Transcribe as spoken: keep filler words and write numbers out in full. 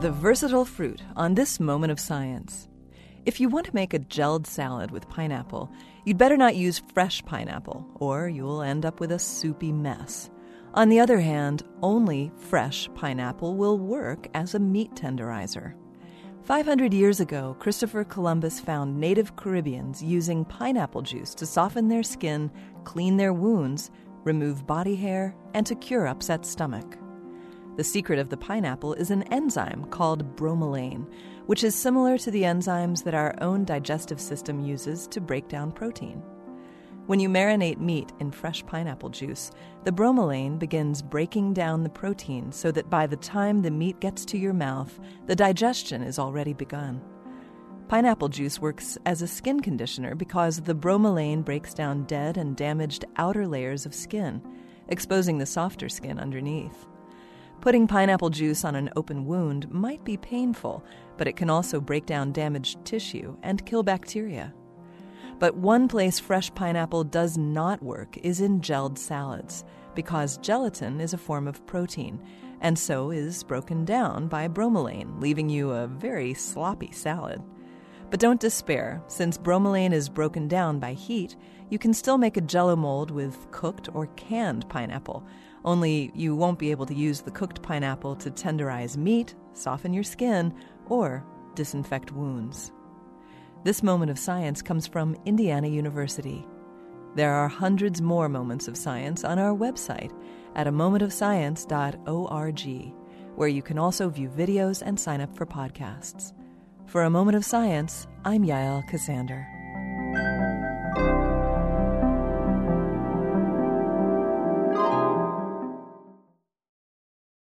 The versatile fruit on this moment of science. If you want to make a gelled salad with pineapple, you'd better not use fresh pineapple, or you'll end up with a soupy mess. On the other hand, only fresh pineapple will work as a meat tenderizer. five hundred years ago, Christopher Columbus found native Caribbeans using pineapple juice to soften their skin, clean their wounds, remove body hair, and to cure upset stomach. The secret of the pineapple is an enzyme called bromelain, which is similar to the enzymes that our own digestive system uses to break down protein. When you marinate meat in fresh pineapple juice, the bromelain begins breaking down the protein so that by the time the meat gets to your mouth, the digestion is already begun. Pineapple juice works as a skin conditioner because the bromelain breaks down dead and damaged outer layers of skin, exposing the softer skin underneath. Putting pineapple juice on an open wound might be painful, but it can also break down damaged tissue and kill bacteria. But one place fresh pineapple does not work is in gelled salads, because gelatin is a form of protein, and so is broken down by bromelain, leaving you a very sloppy salad. But don't despair, since bromelain is broken down by heat, you can still make a Jell-O mold with cooked or canned pineapple, only you won't be able to use the cooked pineapple to tenderize meat, soften your skin, or disinfect wounds. This moment of science comes from Indiana University. There are hundreds more moments of science on our website at a moment of science dot org, where you can also view videos and sign up for podcasts. For A Moment of Science, I'm Yael Ksander.